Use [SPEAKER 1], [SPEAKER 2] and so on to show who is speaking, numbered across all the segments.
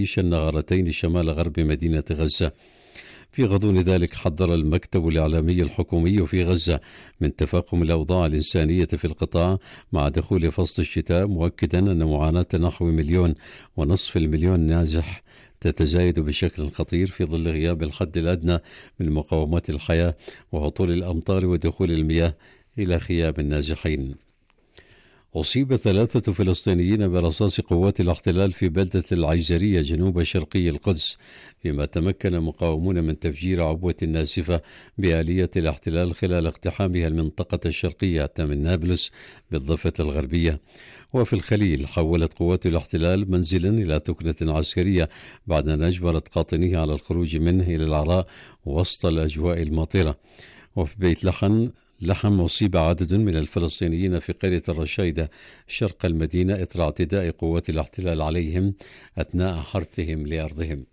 [SPEAKER 1] النغارتين شمال غرب مدينة غزة. في غضون ذلك حذر المكتب الإعلامي الحكومي في غزة من تفاقم الأوضاع الإنسانية في القطاع مع دخول فصل الشتاء، مؤكدا أن معاناة نحو 1.5 مليون نازح تتزايد بشكل خطير في ظل غياب الحد الأدنى من مقومات الحياة وهطول الأمطار ودخول المياه إلى خيام النازحين. أصيب 3 فلسطينيين برصاص قوات الاحتلال في بلدة العيزرية جنوب شرقي القدس، فيما تمكن مقاومون من تفجير عبوة ناسفة بآلية الاحتلال خلال اقتحامها المنطقة الشرقية من نابلس بالضفة الغربية. وفي الخليل حولت قوات الاحتلال منزلا إلى ثكنة عسكرية بعد أن أجبرت قاطنيه على الخروج منه إلى العراء وسط الأجواء الماطرة. وفي بيت لحم أصيب عدد من الفلسطينيين في قرية الرشايدة شرق المدينة إثر اعتداء قوات الاحتلال عليهم أثناء حرثهم لأرضهم.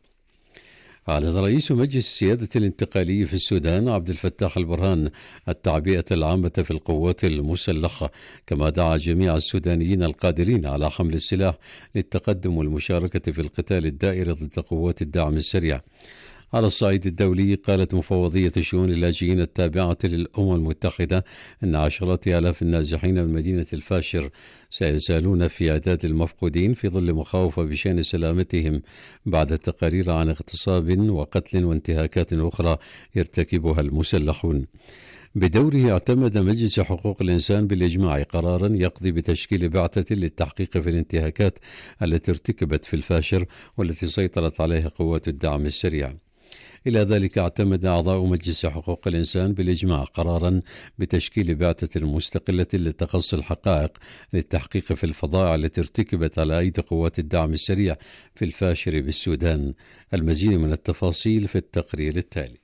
[SPEAKER 1] أعلن رئيس مجلس السيادة الانتقالي في السودان عبد الفتاح البرهان التعبئة العامة في القوات المسلحة، كما دعا جميع السودانيين القادرين على حمل السلاح للتقدم والمشاركة في القتال الدائر ضد قوات الدعم السريع. على الصعيد الدولي، قالت مفوضية شؤون اللاجئين التابعة للأمم المتحدة أن عشرات آلاف النازحين من مدينة الفاشر سيزالون في إعداد المفقودين في ظل مخاوف بشأن سلامتهم بعد تقارير عن اغتصاب وقتل وانتهاكات أخرى يرتكبها المسلحون. بدوره اعتمد مجلس حقوق الإنسان بالإجماع قرارا يقضي بتشكيل بعثة للتحقيق في الانتهاكات التي ارتكبت في الفاشر والتي سيطرت عليها قوات الدعم السريع. إلى ذلك اعتمد أعضاء مجلس حقوق الإنسان بالإجماع قرارا بتشكيل بعثة مستقلة لتقصي الحقائق للتحقيق في الفظائع التي ارتكبت على أيدي قوات الدعم السريع في الفاشر بالسودان. المزيد من التفاصيل في التقرير التالي.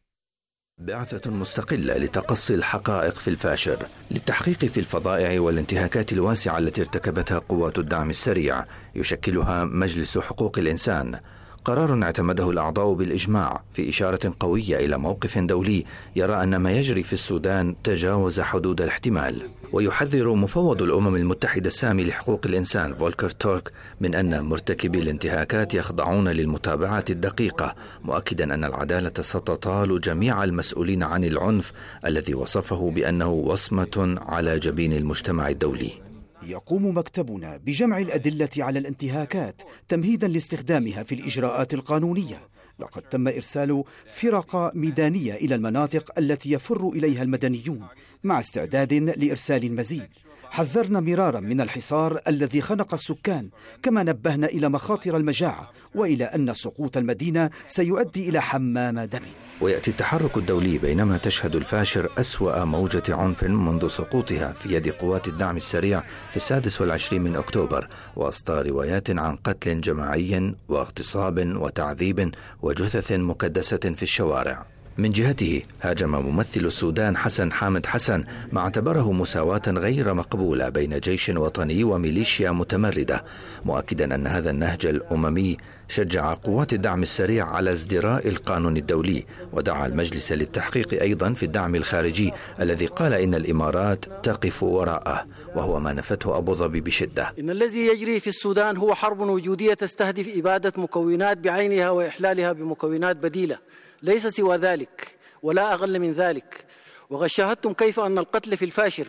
[SPEAKER 2] بعثة مستقلة لتقصي الحقائق في الفاشر للتحقيق في الفظائع والانتهاكات الواسعة التي ارتكبتها قوات الدعم السريع يشكلها مجلس حقوق الإنسان. قرار اعتمده الأعضاء بالإجماع في إشارة قوية إلى موقف دولي يرى أن ما يجري في السودان تجاوز حدود الاحتمال. ويحذر مفوض الأمم المتحدة السامي لحقوق الإنسان فولكر تورك من أن مرتكبي الانتهاكات يخضعون للمتابعة الدقيقة، مؤكدا أن العدالة ستطال جميع المسؤولين عن العنف الذي وصفه بأنه وصمة على جبين المجتمع الدولي.
[SPEAKER 3] يقوم مكتبنا بجمع الأدلة على الانتهاكات تمهيدا لاستخدامها في الإجراءات القانونية. لقد تم إرسال فرق ميدانية إلى المناطق التي يفر إليها المدنيون مع استعداد لإرسال المزيد. حذرنا مرارا من الحصار الذي خنق السكان، كما نبهنا إلى مخاطر المجاعة وإلى أن سقوط المدينة سيؤدي إلى حمام دم.
[SPEAKER 2] ويأتي التحرك الدولي بينما تشهد الفاشر أسوأ موجة عنف منذ سقوطها في يد قوات الدعم السريع في 26 من أكتوبر، وسط روايات عن قتل جماعي واغتصاب وتعذيب وجثث مكدسة في الشوارع. من جهته هاجم ممثل السودان حسن حامد حسن ما اعتبره مساواة غير مقبولة بين جيش وطني وميليشيا متمردة، مؤكدا أن هذا النهج الأممي شجع قوات الدعم السريع على ازدراء القانون الدولي. ودعا المجلس للتحقيق أيضا في الدعم الخارجي الذي قال إن الإمارات تقف وراءه، وهو ما نفته أبو ظبي بشدة.
[SPEAKER 4] إن الذي يجري في السودان هو حرب وجودية تستهدف إبادة مكونات بعينها وإحلالها بمكونات بديلة، ليس سوى ذلك ولا أقل من ذلك. وقد شاهدتم كيف أن القتل في الفاشر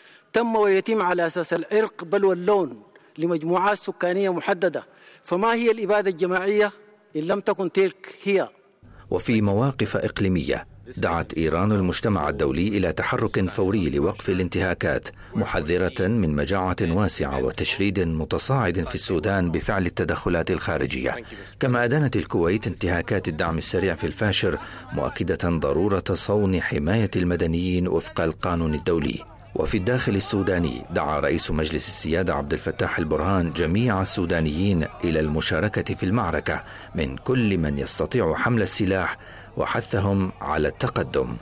[SPEAKER 4] تم ويتم على أساس العرق بل واللون لمجموعات سكانية محددة، فما هي الإبادة الجماعية إن لم تكن تلك هي؟
[SPEAKER 2] وفي مواقف إقليمية دعت إيران المجتمع الدولي إلى تحرك فوري لوقف الانتهاكات، محذرة من مجاعة واسعة وتشريد متصاعد في السودان بفعل التدخلات الخارجية. كما أدانت الكويت انتهاكات الدعم السريع في الفاشر، مؤكدة ضرورة صون حماية المدنيين وفق القانون الدولي. وفي الداخل السوداني دعا رئيس مجلس السيادة عبد الفتاح البرهان جميع السودانيين إلى المشاركة في المعركة من كل من يستطيع حمل السلاح، وحثهم على التقدم.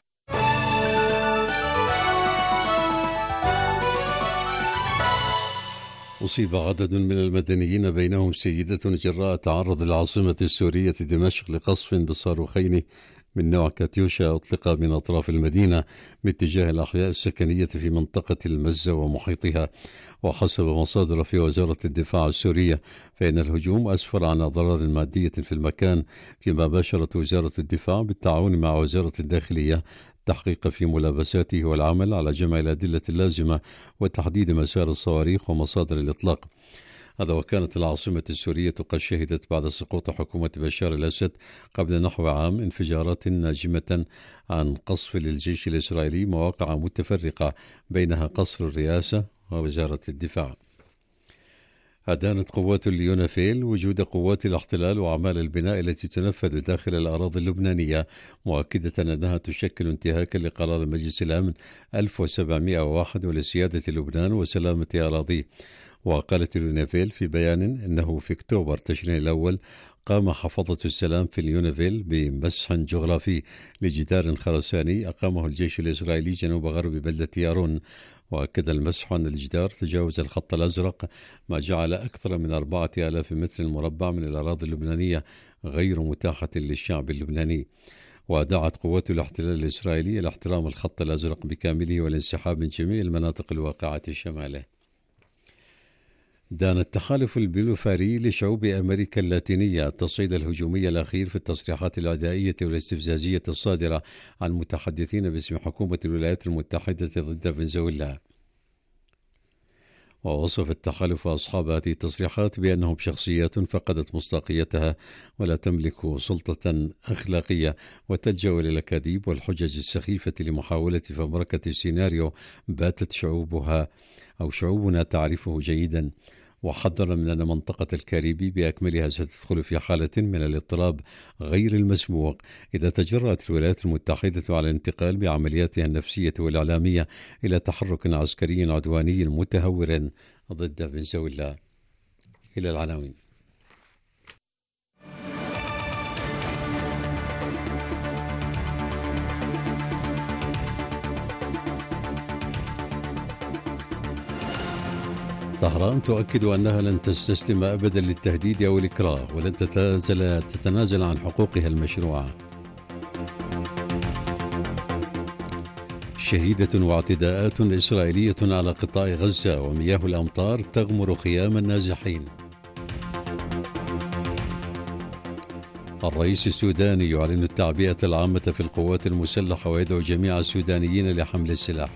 [SPEAKER 1] أصيب عدد من المدنيين بينهم سيدة جراء تعرض العاصمة السورية دمشق لقصف بصاروخين من نوع كاتيوشا أطلق من أطراف المدينة باتجاه الأحياء السكنية في منطقة المزة ومحيطها. وحسب مصادر في وزارة الدفاع السورية فإن الهجوم أسفر عن أضرار مادية في المكان، فيما باشرت وزارة الدفاع بالتعاون مع وزارة الداخلية التحقيق في ملابساته والعمل على جمع الأدلة اللازمة وتحديد مسار الصواريخ ومصادر الإطلاق. هذا وكانت العاصمة السورية قد شهدت بعد سقوط حكومة بشار الأسد قبل نحو عام انفجارات ناجمة عن قصف للجيش الإسرائيلي مواقع متفرقة بينها قصر الرئاسة ووزارة الدفاع. أدانت قوات اليونافيل وجود قوات الاحتلال وأعمال البناء التي تنفذ داخل الأراضي اللبنانية، مؤكدة أنها تشكل انتهاكا لقرار مجلس الأمن 1701 ولسيادة لبنان وسلامة أراضيه. وقالت اليونافيل في بيان أنه في أكتوبر تشرين الأول قام حفظة السلام في اليونافيل بمسح جغرافي لجدار خرساني أقامه الجيش الإسرائيلي جنوب غرب بلدة يارون. وأكد المسح أن الجدار تجاوز الخط الأزرق، ما جعل أكثر من 4000 متر مربع من الأراضي اللبنانية غير متاحة للشعب اللبناني. ودعت قوات الاحتلال الإسرائيلي إلى احترام الخط الأزرق بكامله والانسحاب من جميع المناطق الواقعة شماله. دان التحالف البلوفاري لشعوب أمريكا اللاتينية التصعيد الهجومي الأخير في التصريحات العدائية والاستفزازية الصادرة عن متحدثين باسم حكومة الولايات المتحدة ضد فنزويلا. ووصف التحالف أصحاب هذه التصريحات بأنهم شخصيات فقدت مصداقيتها ولا تملك سلطة أخلاقية، وتلجأ إلى الأكاذيب والحجج السخيفة لمحاولة فبركة سيناريو باتت شعوبنا تعرفه جيدا. وحذر من أن منطقة الكاريبي بأكملها ستدخل في حالة من الاضطراب غير المسبوق إذا تجرأت الولايات المتحدة على الانتقال بعملياتها النفسية والإعلامية إلى تحرك عسكري عدواني متهور ضد فنزويلا. إلى العناوين. طهران تؤكد أنها لن تستسلم أبدا للتهديد أو الإكراه، ولن تتنازل عن حقوقها المشروعة. شهيدة واعتداءات إسرائيلية على قطاع غزة، ومياه الأمطار تغمر خيام النازحين. الرئيس السوداني يعلن التعبئة العامة في القوات المسلحة ويدعو جميع السودانيين لحمل السلاح.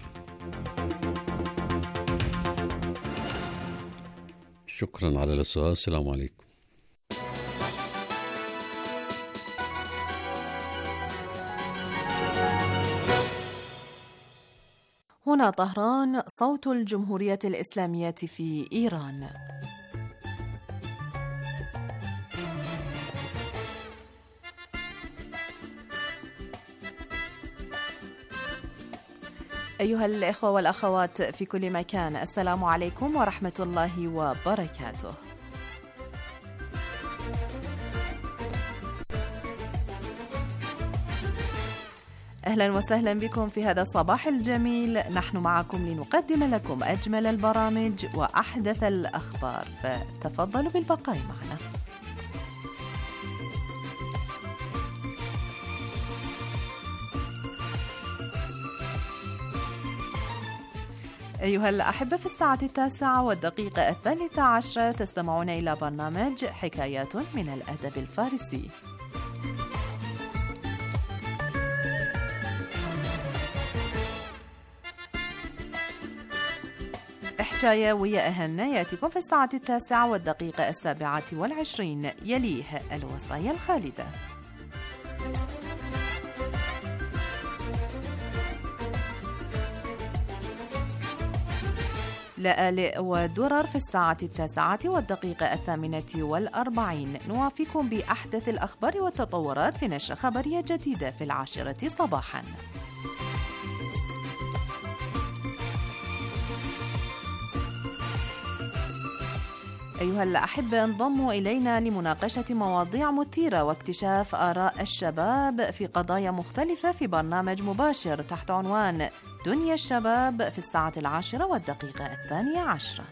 [SPEAKER 1] شكرا على الإصغاء. السلام عليكم.
[SPEAKER 5] هنا طهران، صوت الجمهورية الإسلامية في إيران. أيها الإخوة والأخوات في كل مكان، السلام عليكم ورحمة الله وبركاته. أهلا وسهلا بكم في هذا الصباح الجميل. نحن معكم لنقدم لكم أجمل البرامج وأحدث الأخبار، فتفضلوا بالبقاء معنا. أيها الأحبة، في الساعة 9:13 تستمعون إلى برنامج حكايات من الأدب الفارسي. حكاية ويا أهلنا يأتيكم في الساعة 9:27، يليه الوصايا الخالدة. لآلئ ودرر في الساعة 9:08، نوافيكم بأحدث الأخبار والتطورات في نشرة خبرية جديدة في 10 صباحا. أيها الأحبة، انضموا إلينا لمناقشة مواضيع مثيرة واكتشاف آراء الشباب في قضايا مختلفة في برنامج مباشر تحت عنوان دنيا الشباب في الساعة 10:12.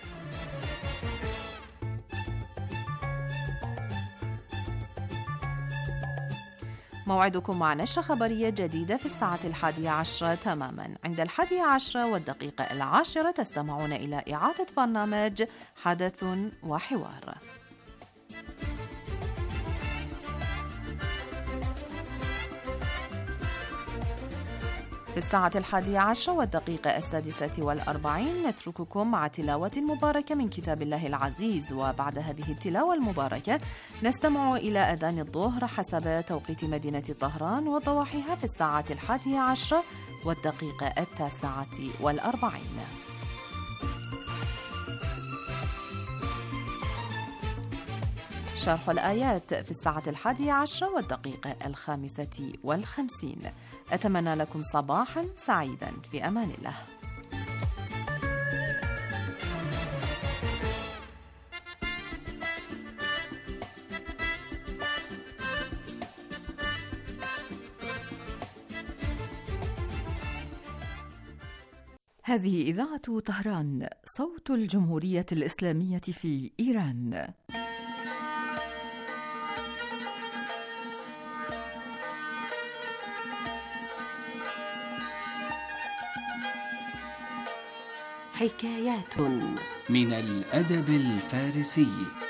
[SPEAKER 5] موعدكم مع نشرة خبرية جديدة في الساعة 11 تماما. عند 11:10 تستمعون إلى إعادة برنامج حدث وحوار. في الساعة 11:46 نترككم مع تلاوة مباركة من كتاب الله العزيز، وبعد هذه التلاوة المباركة نستمع إلى أذان الظهر حسب توقيت مدينة طهران وضواحيها في الساعة 11:49. شرح الآيات في الساعة 11:55. أتمنى لكم صباحا سعيدا في أمان الله.
[SPEAKER 6] هذه إذاعة طهران، صوت الجمهورية الإسلامية في إيران.
[SPEAKER 7] حكايات من الأدب الفارسي.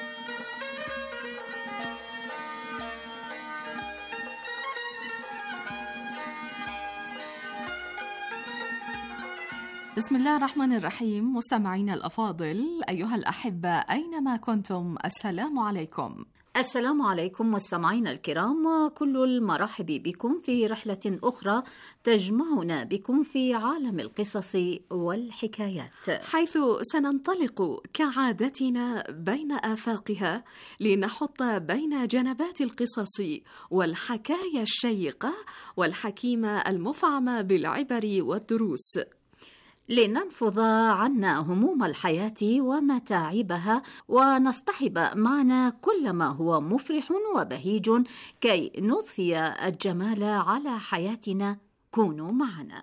[SPEAKER 8] بسم الله الرحمن الرحيم. مستمعينا الأفاضل، أيها الأحبة أينما كنتم، السلام عليكم.
[SPEAKER 9] السلام عليكم مستمعينا الكرام، وكل المرحب بكم في رحلة أخرى تجمعنا بكم في عالم القصص والحكايات،
[SPEAKER 8] حيث سننطلق كعادتنا بين آفاقها لنحط بين جنبات القصص والحكايا الشيقة والحكيمة المفعمة بالعبر والدروس،
[SPEAKER 9] لننفض عنا هموم الحياة ومتاعبها ونصطحب معنا كل ما هو مفرح وبهيج كي نضفي الجمال على حياتنا. كونوا معنا.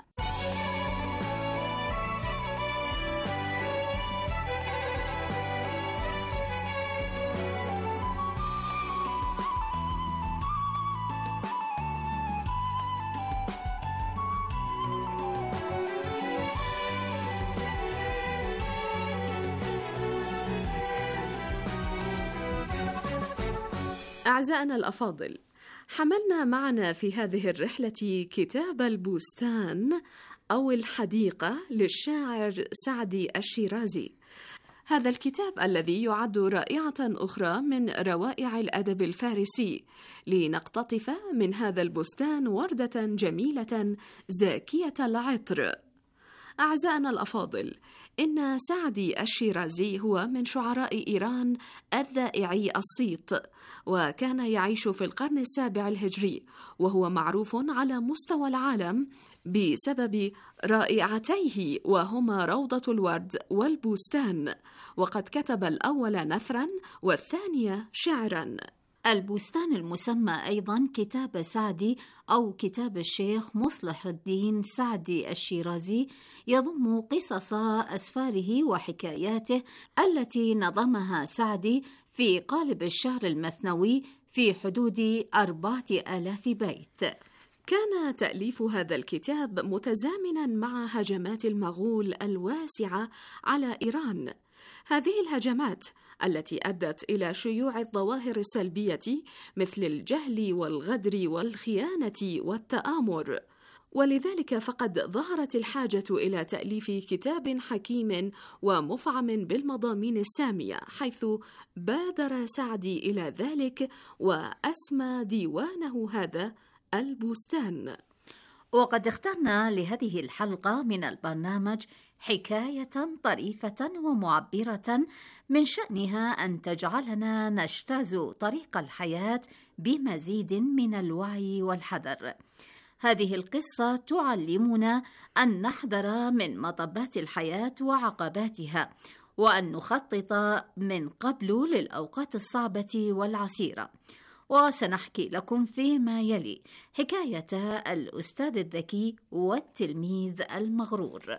[SPEAKER 8] أعزائنا الأفاضل، حملنا معنا في هذه الرحلة كتاب البستان أو الحديقة للشاعر سعدي الشيرازي. هذا الكتاب الذي يعد رائعة أخرى من روائع الأدب الفارسي، لنقتطف من هذا البستان وردة جميلة زاكية العطر. أعزائنا الأفاضل، إن سعدي الشيرازي هو من شعراء إيران الذائعي الصيت، وكان يعيش في القرن 7 الهجري، وهو معروف على مستوى العالم بسبب رائعتيه وهما روضة الورد والبستان، وقد كتب الأول نثرا والثانية شعرا.
[SPEAKER 9] البستان المسمى أيضا كتاب سعدي أو كتاب الشيخ مصلح الدين سعدي الشيرازي يضم قصص أسفاره وحكاياته التي نظمها سعدي في قالب الشعر المثنوي في حدود 4000 بيت.
[SPEAKER 8] كان تأليف هذا الكتاب متزامنا مع هجمات المغول الواسعة على إيران. هذه الهجمات التي أدت إلى شيوع الظواهر السلبية مثل الجهل والغدر والخيانة والتآمر، ولذلك فقد ظهرت الحاجة إلى تأليف كتاب حكيم ومفعم بالمضامين السامية، حيث بادر سعدي إلى ذلك وأسمى ديوانه هذا البستان.
[SPEAKER 9] وقد اخترنا لهذه الحلقة من البرنامج حكاية طريفة ومعبرة من شأنها أن تجعلنا نجتاز طريق الحياة بمزيد من الوعي والحذر. هذه القصة تعلمنا أن نحذر من مطبات الحياة وعقباتها، وأن نخطط من قبل للأوقات الصعبة والعسيرة. وسنحكي لكم فيما يلي حكاية الأستاذ الذكي والتلميذ المغرور.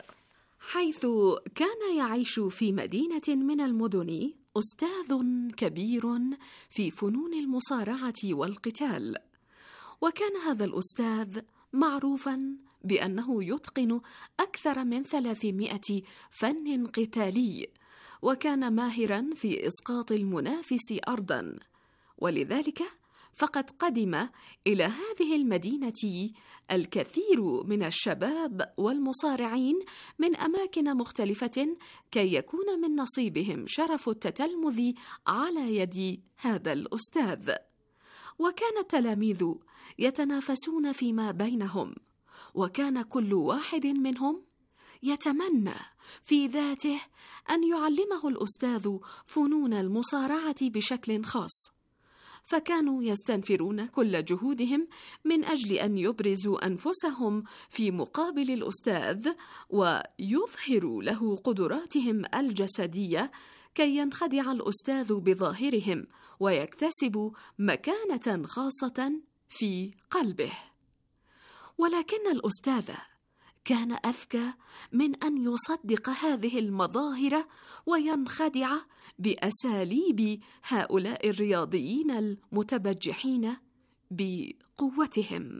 [SPEAKER 8] حيث كان يعيش في مدينة من المدن أستاذ كبير في فنون المصارعة والقتال، وكان هذا الأستاذ معروفاً بأنه يتقن أكثر من 300 فن قتالي، وكان ماهراً في إسقاط المنافس أرضاً، ولذلك فقد قدم إلى هذه المدينة الكثير من الشباب والمصارعين من أماكن مختلفة كي يكون من نصيبهم شرف التتلمذ على يد هذا الأستاذ. وكان التلاميذ يتنافسون فيما بينهم، وكان كل واحد منهم يتمنى في ذاته أن يعلمه الأستاذ فنون المصارعة بشكل خاص، فكانوا يستنفرون كل جهودهم من أجل أن يبرزوا أنفسهم في مقابل الأستاذ ويظهروا له قدراتهم الجسدية كي ينخدع الأستاذ بظاهرهم ويكتسبوا مكانة خاصة في قلبه. ولكن الأستاذ كان أذكى من أن يصدق هذه المظاهر وينخدع بأساليب هؤلاء الرياضيين المتبجحين بقوتهم.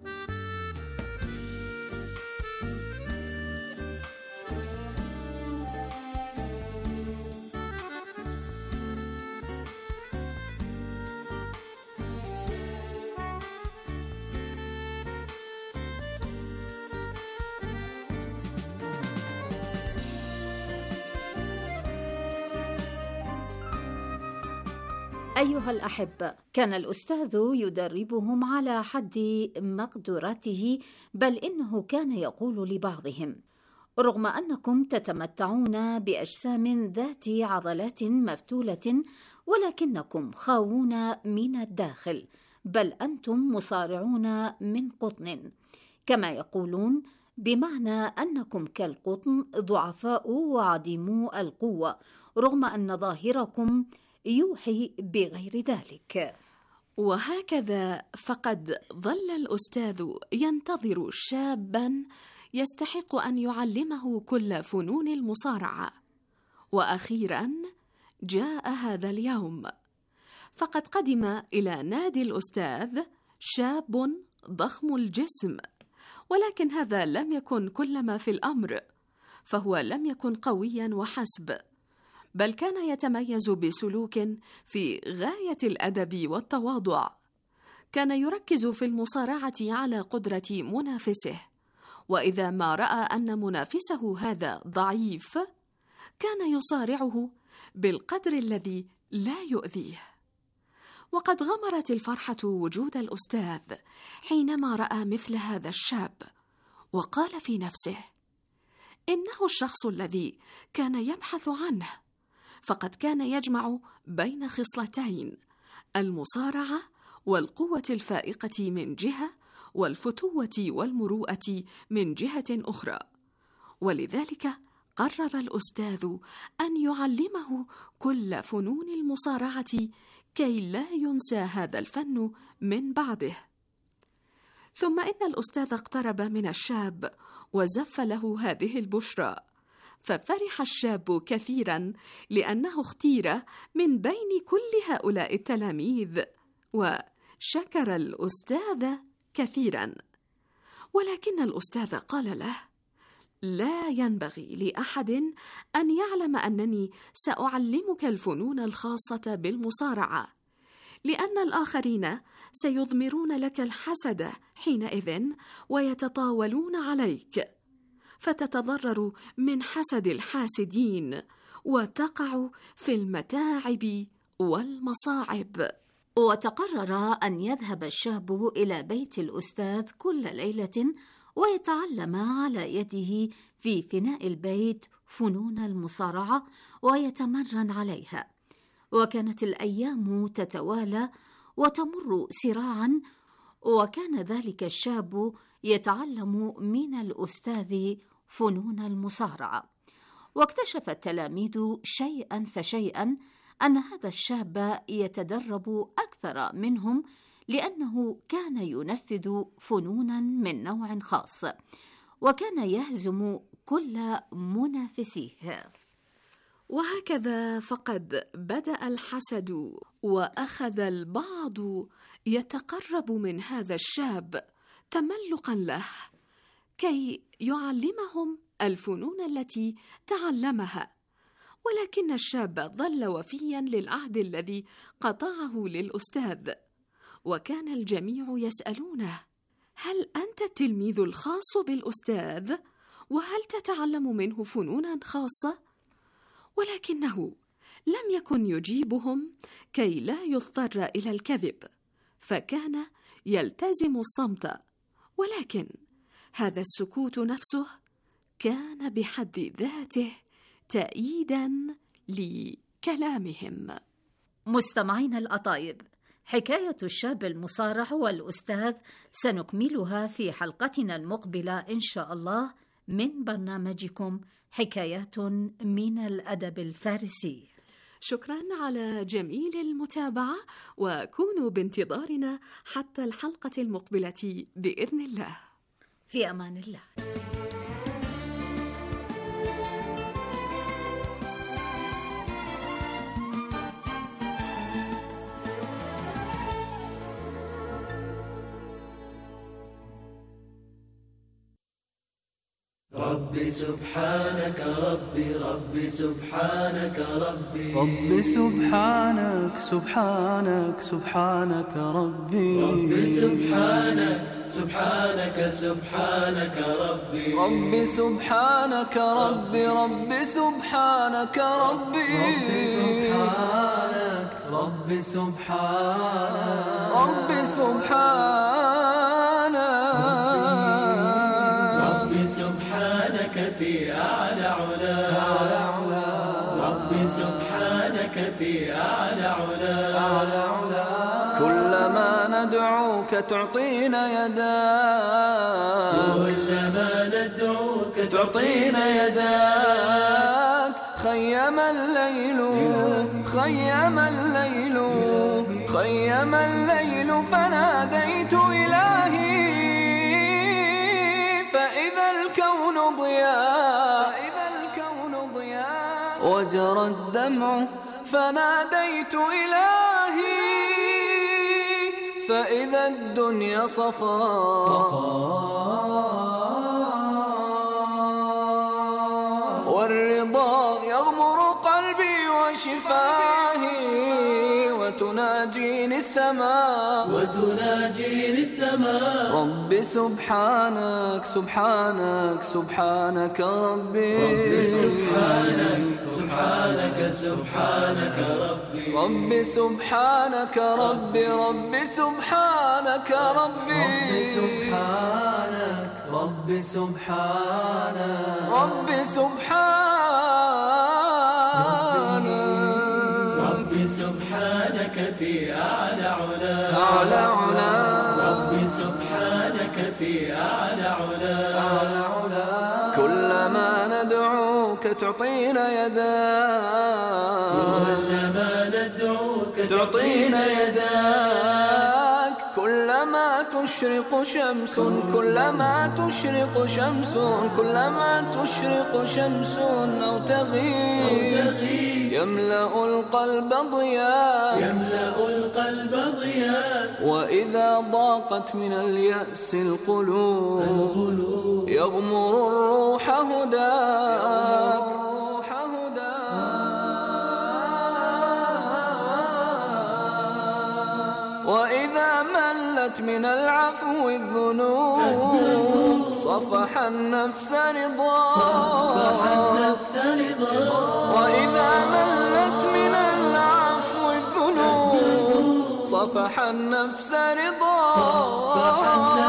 [SPEAKER 9] أيها الأحبة، كان الأستاذ يدربهم على حد مقدرته، بل إنه كان يقول لبعضهم: رغم أنكم تتمتعون بأجسام ذات عضلات مفتولة، ولكنكم خاوون من الداخل، بل أنتم مصارعون من قطن، كما يقولون، بمعنى أنكم كالقطن ضعفاء وعديمو القوة، رغم أن ظاهركم يوحي بغير ذلك.
[SPEAKER 8] وهكذا فقد ظل الأستاذ ينتظر شاباً يستحق أن يعلمه كل فنون المصارعة، وأخيراً جاء هذا اليوم، فقد قدم إلى نادي الأستاذ شاب ضخم الجسم، ولكن هذا لم يكن كل ما في الأمر، فهو لم يكن قوياً وحسب، بل كان يتميز بسلوك في غاية الأدب والتواضع. كان يركز في المصارعة على قدرة منافسه، وإذا ما رأى أن منافسه هذا ضعيف كان يصارعه بالقدر الذي لا يؤذيه. وقد غمرت الفرحة وجود الأستاذ حينما رأى مثل هذا الشاب، وقال في نفسه: إنه الشخص الذي كان يبحث عنه، فقد كان يجمع بين خصلتين: المصارعة والقوة الفائقة من جهة، والفتوة والمروءة من جهة أخرى. ولذلك قرر الأستاذ أن يعلمه كل فنون المصارعة كي لا ينسى هذا الفن من بعده. ثم إن الأستاذ اقترب من الشاب وزف له هذه البشرى، ففرح الشاب كثيراً لأنه اختير من بين كل هؤلاء التلاميذ، وشكر الأستاذ كثيراً. ولكن الأستاذ قال له: لا ينبغي لأحد أن يعلم أنني سأعلمك الفنون الخاصة بالمصارعة، لأن الآخرين سيضمرون لك الحسد حينئذ ويتطاولون عليك، فتتضرر من حسد الحاسدين وتقع في المتاعب والمصاعب.
[SPEAKER 9] وتقرر أن يذهب الشاب إلى بيت الأستاذ كل ليلة ويتعلم على يده في فناء البيت فنون المصارعة ويتمرن عليها. وكانت الأيام تتوالى وتمر سراعا، وكان ذلك الشاب يتعلم من الأستاذ فنون المصارعة. واكتشف التلاميذ شيئا فشيئا أن هذا الشاب يتدرب أكثر منهم، لأنه كان ينفذ فنونا من نوع خاص، وكان يهزم كل منافسيه.
[SPEAKER 8] وهكذا فقد بدأ الحسد، وأخذ البعض يتقرب من هذا الشاب تملقا له كي يعلمهم الفنون التي تعلمها، ولكن الشاب ظل وفيا للعهد الذي قطعه للأستاذ، وكان الجميع يسألونه: هل أنت التلميذ الخاص بالأستاذ؟ وهل تتعلم منه فنونا خاصة؟ ولكنه لم يكن يجيبهم كي لا يضطر إلى الكذب، فكان يلتزم الصمت، ولكن هذا السكوت نفسه كان بحد ذاته تأييدا لكلامهم.
[SPEAKER 9] مستمعين الأطايب، حكاية الشاب المصارع والأستاذ سنكملها في حلقتنا المقبلة إن شاء الله من برنامجكم حكايات من الأدب الفارسي.
[SPEAKER 8] شكرا على جميل المتابعة، وكونوا بانتظارنا حتى الحلقة المقبلة بإذن الله.
[SPEAKER 9] في أمان الله.
[SPEAKER 10] ربي سبحانك ربي ربي سبحانك ربي ربي سبحانك سبحانك سبحانك ربي ربي سبحانك سبحانك سبحانك ربي ربي سبحانك ربي ربي سبحانك ربي ربي سبحانك ربي سبحانك ربي سبحانك في أعلى علا ربي سبحانك في أعلى علا كلما ندعوك تعطينا يداك كلما ندعوك تعطينا يداك خيم الليل خيم الليل خيم الليل فناديت إلهي فإذا الكون ضياء وجرى الدمع فناديت إلهي فإذا الدنيا صفاء والرضا يغمر قلبي وشفاهي وتناجيني السماء ربي سبحانك سبحانك سبحانك ربي سبحانك سبحانك سبحانك ربي ربي سبحانك ربي ربي سبحانك ربي سبحانك ربي سبحانك ربي سبحانك في أعلى علا ربي سبحانك في أعلى علا كلما ندعوك تعطينا يداك كلما ندعوك تعطينا يداك كلما تشرق شمس كلما تشرق شمس كلما تشرق شمس أو تغيب يملأ القلب ضياء وإذا ضاقت من اليأس القلوب يغمر الروح هداك وإذا ملت من العفو الذنوب صفح النفس رضاك وإذا ملت من العفو الذنوب صفح النفس رضاك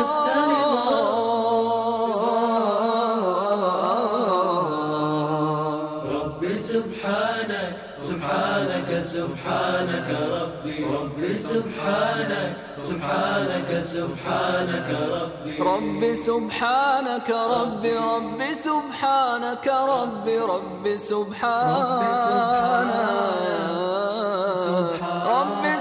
[SPEAKER 10] ربي سبحانك سبحانك سبحانك ربي ربي سبحانك سبحانك سبحانك ربي ربي سبحانك ربي ربي سبحانك ربي ربي سبحانك ربي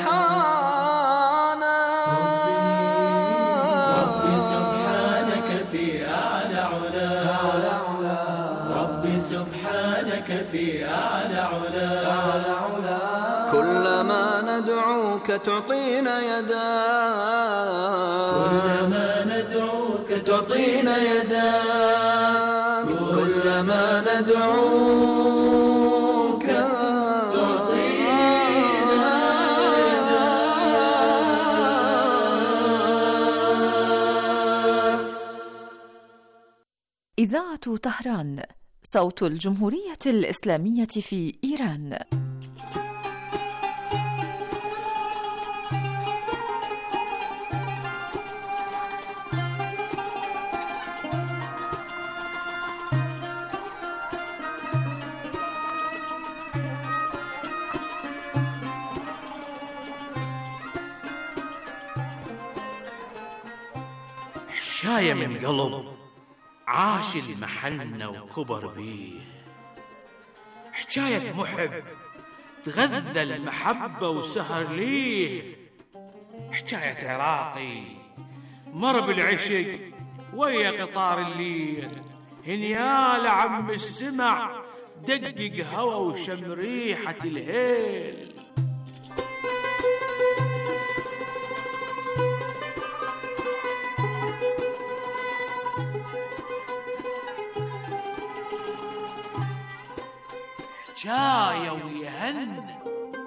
[SPEAKER 10] سبحانك في أعلى علا ربي سبحانك في أعلى علا كلما ندعوك ندعوك تعطينا يداك،
[SPEAKER 11] كلما ندعوك تعطينا يداك،
[SPEAKER 10] كلما ندعوك
[SPEAKER 11] تعطينا يداك.
[SPEAKER 6] إذاعة طهران، صوت الجمهورية الإسلامية في إيران.
[SPEAKER 12] حشاية من قلب عاش المحنة وكبر بيه، حكاية محب تغذى المحبة وسهر ليه، حكاية عراقي مر بالعشق ويا قطار الليل، هنيال عم السمع دقق هوى وشم ريحة الهيل. حكاية ويهن.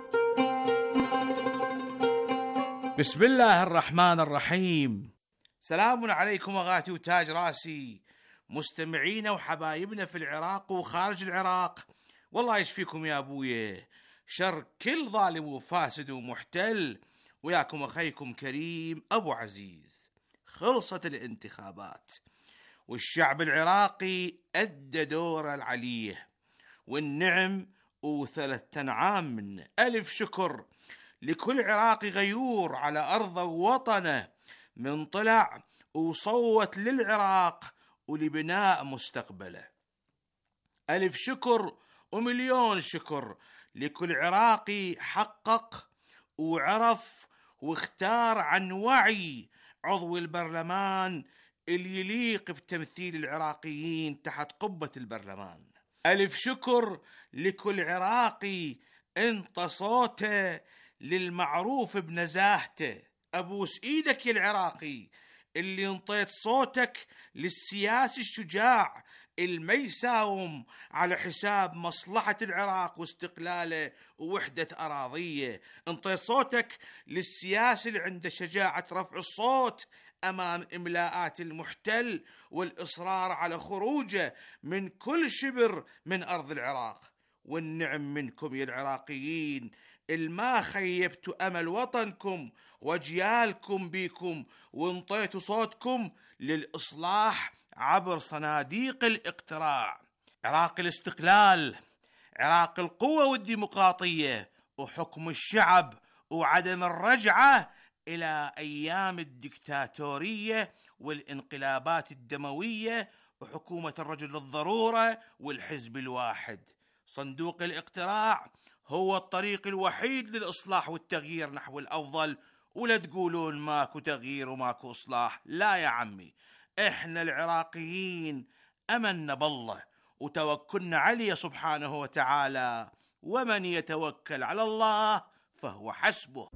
[SPEAKER 12] بسم الله الرحمن الرحيم. سلام عليكم أغاتي وتاج راسي، مستمعينا وحبايبنا في العراق وخارج العراق، والله يشفيكم يا أبويا شر كل ظالم وفاسد ومحتل، وياكم أخيكم كريم أبو عزيز. خلصت الانتخابات والشعب العراقي أدى دوره العليه، والنعم وثلاث أنعام منه. ألف شكر لكل عراقي غيور على أرضه ووطنه من طلع وصوت للعراق ولبناء مستقبله. ألف شكر ومليون شكر لكل عراقي حقق وعرف واختار عن وعي عضو البرلمان اللي يليق بتمثيل العراقيين تحت قبة البرلمان. ألف شكر لكل عراقي انت صوته للمعروف بنزاهته. أبوس إيدك يا العراقي اللي انطيت صوتك للسياسي الشجاع الما يساوم على حساب مصلحة العراق واستقلاله ووحدة أراضيه. انطيت صوتك للسياسي اللي عنده شجاعة رفع الصوت أمام إملاءات المحتل والإصرار على خروجه من كل شبر من أرض العراق. والنعم منكم يا العراقيين الما خيبتوا أمل وطنكم وأجيالكم بيكم، وانطيتوا صوتكم للإصلاح عبر صناديق الاقتراع. عراق الاستقلال، عراق القوة والديمقراطية وحكم الشعب وعدم الرجعة إلى أيام الدكتاتورية والانقلابات الدموية وحكومة الرجل الضرورة والحزب الواحد. صندوق الاقتراع هو الطريق الوحيد للإصلاح والتغيير نحو الأفضل. ولا تقولون ماكو تغيير وماكو إصلاح، لا يا عمي، إحنا العراقيين أمنا بالله وتوكلنا عليه سبحانه وتعالى، ومن يتوكل على الله فهو حسبه.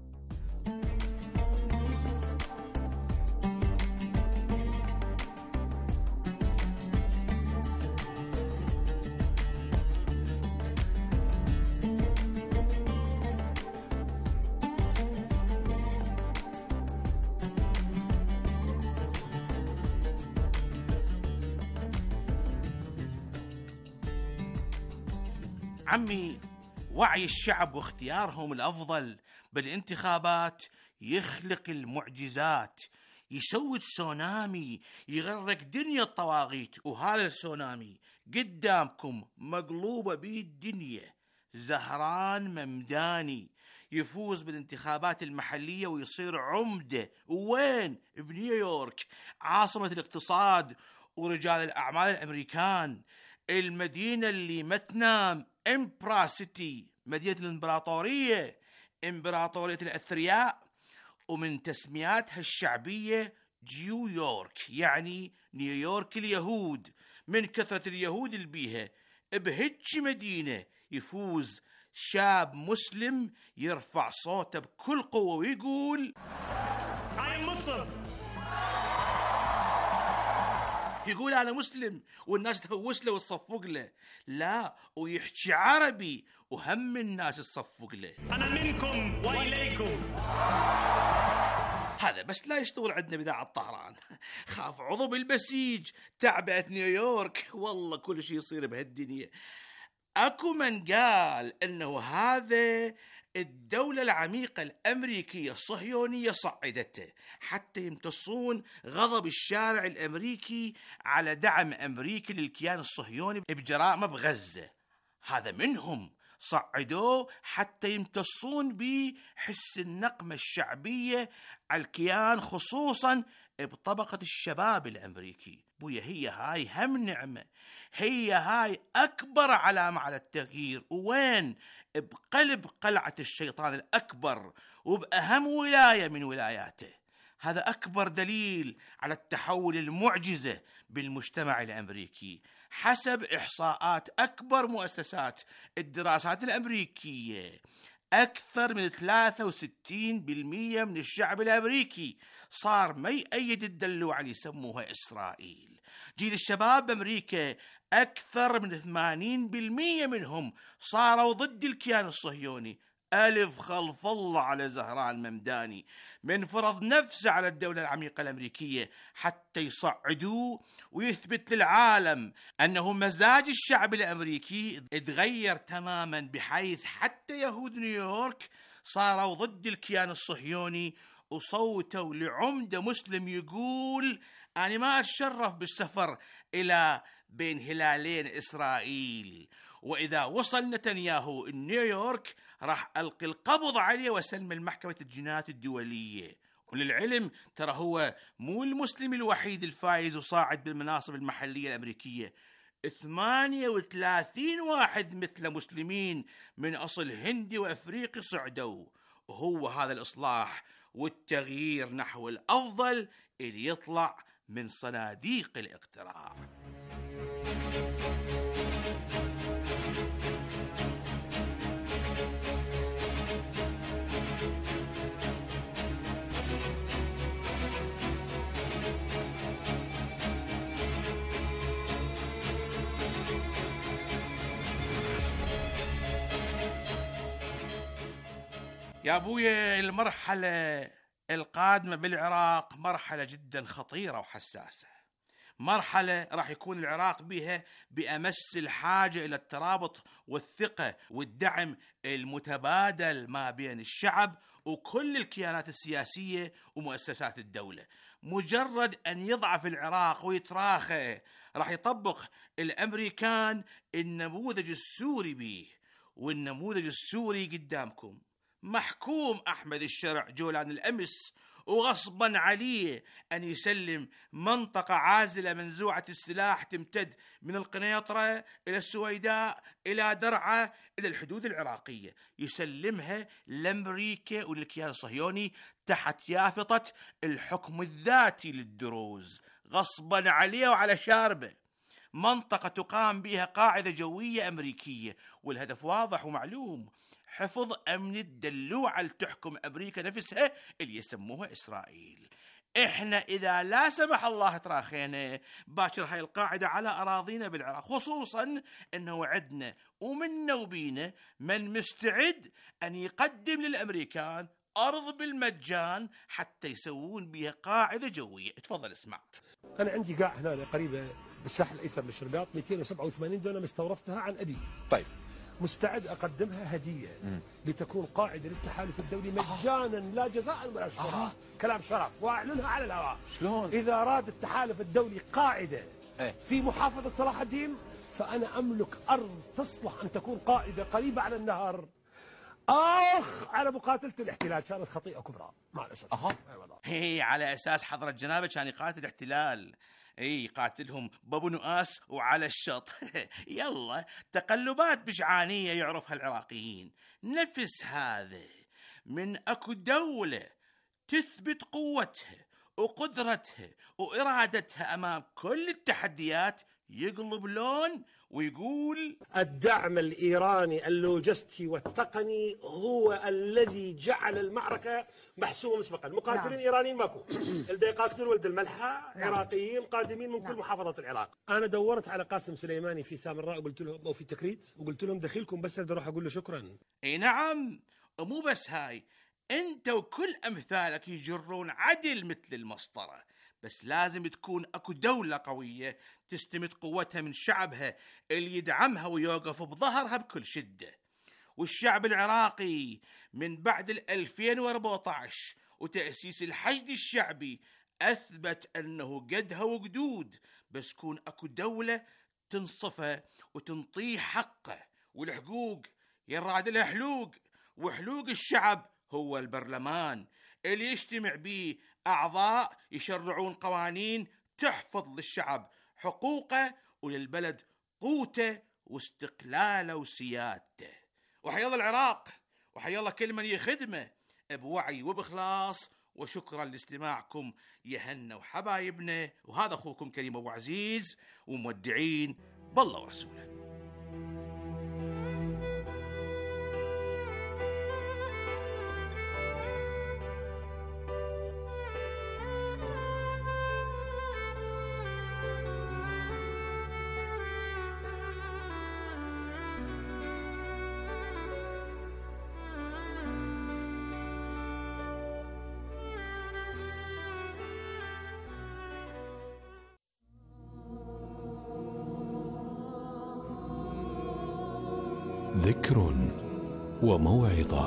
[SPEAKER 12] عمي، وعي الشعب واختيارهم الأفضل بالانتخابات يخلق المعجزات، يسوي تسونامي يغرق دنيا الطواغيت، وهذا التسونامي قدامكم مقلوبة بيه الدنيا. زهران ممداني يفوز بالانتخابات المحلية ويصير عمدة، وين؟ بنيويورك، عاصمة الاقتصاد ورجال الأعمال الأمريكان، المدينة اللي ما تنام، إمبرا سيتي، مدينة الإمبراطورية، إمبراطورية الأثرياء، ومن تسمياتها الشعبية جيويورك، يعني نيويورك اليهود، من كثرة اليهود اللي بيها. بهيج مدينة يفوز شاب مسلم يرفع صوته بكل قوة ويقول يقول أنا مسلم، والناس تهوس له وتصفق له. لا، ويحكي عربي وهم الناس تصفق له.
[SPEAKER 13] أنا منكم وإليكم.
[SPEAKER 12] هذا بس لا يشتغل عندنا بإذاعة طهران. خاف عضو البسيج، تعبئة نيويورك، والله كل شيء يصير بهالدنيا. أكو من قال أنه هذا الدولة العميقة الأمريكية الصهيونية صعدته حتى يمتصون غضب الشارع الأمريكي على دعم أمريكي للكيان الصهيوني بجرائمه بغزة. هذا منهم صعدوه حتى يمتصون بحس النقمة الشعبية على الكيان، خصوصا بطبقة الشباب الأمريكي. بويا هي هاي هم نعمة، هي هاي أكبر علامة على التغيير. وين؟ بقلب قلعة الشيطان الأكبر وبأهم ولاية من ولاياته. هذا أكبر دليل على التحول المعجزة بالمجتمع الأمريكي. حسب إحصاءات أكبر مؤسسات الدراسات الأمريكية، أكثر من 63% من الشعب الأمريكي صار ما يأيد الدلوعة اللي يسموها إسرائيل. جيل الشباب بأمريكا أكثر من 80% منهم صاروا ضد الكيان الصهيوني. ألف خلف الله على زهران ممداني من فرض نفسه على الدولة العميقة الأمريكية حتى يصعدوه ويثبت للعالم أنه مزاج الشعب الأمريكي اتغير تماما، بحيث حتى يهود نيويورك صاروا ضد الكيان الصهيوني وصوتوا لعمدة مسلم يقول أنا ما أتشرف بالسفر إلى بين هلالين إسرائيل، وإذا وصل نتنياهو نيويورك راح ألقي القبض عليه وسلم المحكمة الجنايات الدولية. وللعلم ترى هو مو المسلم الوحيد الفايز وصاعد بالمناصب المحلية الأمريكية. 38 واحد مثل مسلمين من أصل هندي وأفريقي صعدوا. وهو هذا الإصلاح والتغيير نحو الأفضل اللي يطلع من صناديق الاقتراع. يا أبويا، المرحلة القادمة بالعراق مرحلة جدا خطيرة وحساسة، مرحلة راح يكون العراق بها بأمس الحاجة إلى الترابط والثقة والدعم المتبادل ما بين الشعب وكل الكيانات السياسية ومؤسسات الدولة. مجرد أن يضعف العراق ويتراخى راح يطبق الأمريكان النموذج السوري به، والنموذج السوري قدامكم. محكوم أحمد الشرع جولان الأمس وغصبا عليه أن يسلم منطقة عازلة منزوعة السلاح تمتد من القنيطرة إلى السويداء إلى درعا إلى الحدود العراقية، يسلمها لأمريكا وللكيان الصهيوني تحت يافطة الحكم الذاتي للدروز، غصبا عليه وعلى شاربه. منطقة تقام بها قاعدة جوية أمريكية، والهدف واضح ومعلوم: حفظ أمن الدلوعة اللي تحكم أمريكا نفسها اللي يسموها إسرائيل. إحنا إذا لا سمح الله تراخينا باكر هاي القاعدة على أراضينا بالعراق، خصوصا أنه عدنا ومنا وبينا من مستعد أن يقدم للأمريكان أرض بالمجان حتى يسوون بها قاعدة جوية. تفضل اسمع.
[SPEAKER 14] أنا عندي قاع هنا قريبة بالساحل الأيسر للشرباط 287 دونم استوردتها عن أبي.
[SPEAKER 15] طيب،
[SPEAKER 14] مستعد أقدمها هدية لتكون قاعدة للتحالف الدولي مجانا لا جزاء ولا شكرا. كلام شرف، وأعلنها على الهواء.
[SPEAKER 15] شلون؟
[SPEAKER 14] إذا أراد التحالف الدولي قاعدة في محافظة صلاح الدين، فأنا أملك أرض تصلح أن تكون قاعدة قريبة على النهر. على مقاتلة الاحتلال كانت خطيئة كبرى مع الأسف.
[SPEAKER 12] هي على أساس حضرة جنابه كان يقاتل احتلال، قاتلهم بابو نؤاس وعلى الشط. يلا تقلبات بشعانية يعرفها العراقيين. نفس هذا من أكو دولة تثبت قوتها وقدرتها وإرادتها أمام كل التحديات يقلب لون ويقول:
[SPEAKER 14] الدعم الإيراني اللوجستي والتقني هو الذي جعل المعركة محسومة مسبقا. مقاتلين إيرانيين ماكو، اللي يقاتلون ولد الملحة عراقيين قادمين من كل محافظات العراق. أنا دورت على قاسم سليماني في سامراء وقلت لهم، أو في تكريت، وقلت لهم دخيلكم بس أقدر أروح أقول له شكرا.
[SPEAKER 12] اي نعم، ومو بس هاي، انت وكل امثالك يجرون عدل مثل المسطرة، بس لازم تكون اكو دولة قوية تستمد قوتها من شعبها اللي يدعمها ويوقف بظهرها بكل شدة. والشعب العراقي من بعد 2014 وتأسيس الحشد الشعبي أثبت أنه قدها وقدود، بس كون أكو دولة تنصفه وتنطيه حقه والحقوق يراد لها حلوق، وحلوق الشعب هو البرلمان اللي يجتمع به أعضاء يشرعون قوانين تحفظ للشعب حقوقه وللبلد قوته واستقلاله وسيادته. وحيا الله العراق، وحيا الله كل من يخدمه بوعي وبإخلاص. وشكرا لاستماعكم يا هنا وحبايبنا، وهذا أخوكم كريم أبو عزيز، ومودعين بالله ورسوله.
[SPEAKER 15] ذكر وموعظة.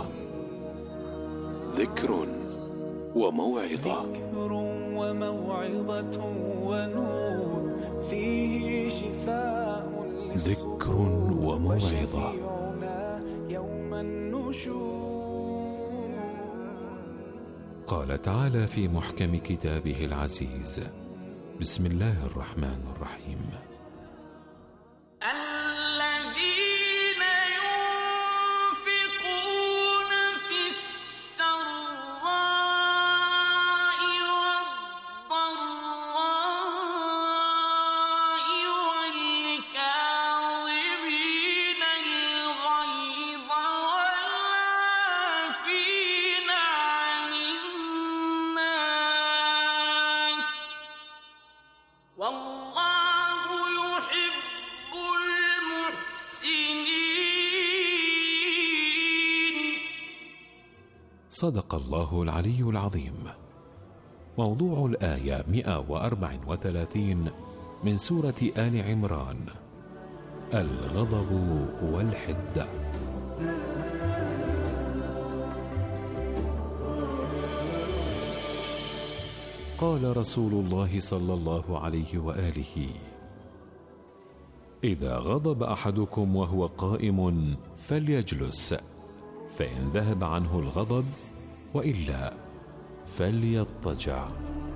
[SPEAKER 15] ذكر وموعظة.
[SPEAKER 10] ذكر وموعظة ونور فيه شفاء.
[SPEAKER 15] ذكر وموعظة.
[SPEAKER 10] يوم النشور.
[SPEAKER 15] قال تعالى في محكم كتابه العزيز: بسم الله الرحمن الرحيم: صدق الله العلي العظيم. موضوع الآية 134 من سورة آل عمران: الغضب والحدة. قال رسول الله صلى الله عليه وآله: إذا غضب أحدكم وهو قائم فليجلس، فإن ذهب عنه الغضب وإلا فليضطجع.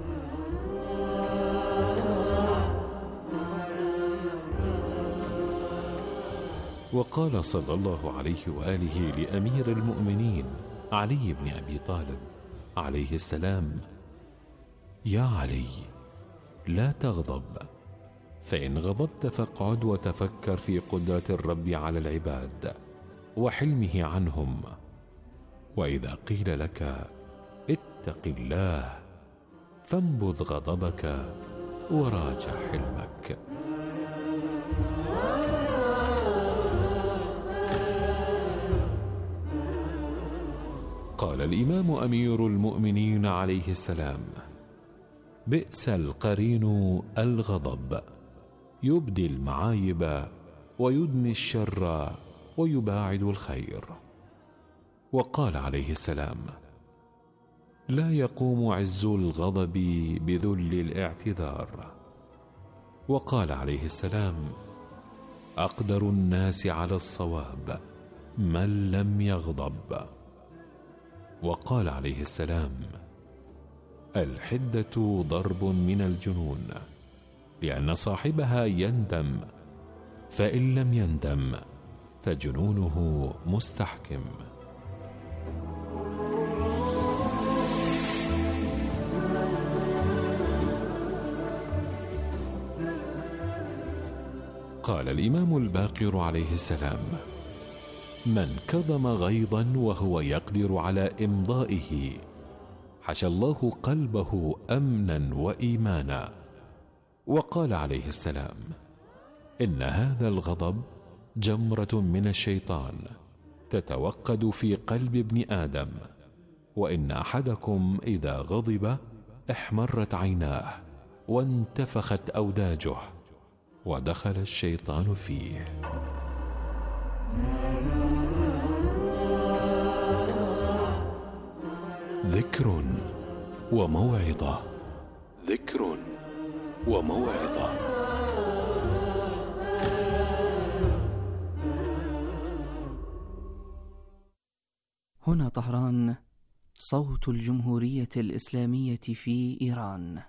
[SPEAKER 15] وقال صلى الله عليه وآله لأمير المؤمنين علي بن أبي طالب عليه السلام: يا علي، لا تغضب، فإن غضبت فاقعد وتفكر في قدرة الرب على العباد وحلمه عنهم، وإذا قيل لك اتق الله فانبذ غضبك وراجع حلمك. قال الإمام أمير المؤمنين عليه السلام: بئس القرين الغضب، يبدي المعايب ويدني الشر ويباعد الخير. وقال عليه السلام: لا يقوم عز الغضب بذل الاعتذار. وقال عليه السلام: أقدر الناس على الصواب من لم يغضب. وقال عليه السلام: الحدة ضرب من الجنون، لأن صاحبها يندم، فإن لم يندم فجنونه مستحكم. قال الإمام الباقر عليه السلام: من كظم غيظا وهو يقدر على إمضائه حشى الله قلبه أمنا وإيمانا. وقال عليه السلام: إن هذا الغضب جمرة من الشيطان تتوقد في قلب ابن آدم، وإن أحدكم إذا غضب احمرت عيناه وانتفخت أوداجه ودخل الشيطان فيه. ذكر وموعظة، ذكر وموعظة.
[SPEAKER 16] هنا طهران، صوت الجمهورية الإسلامية في إيران.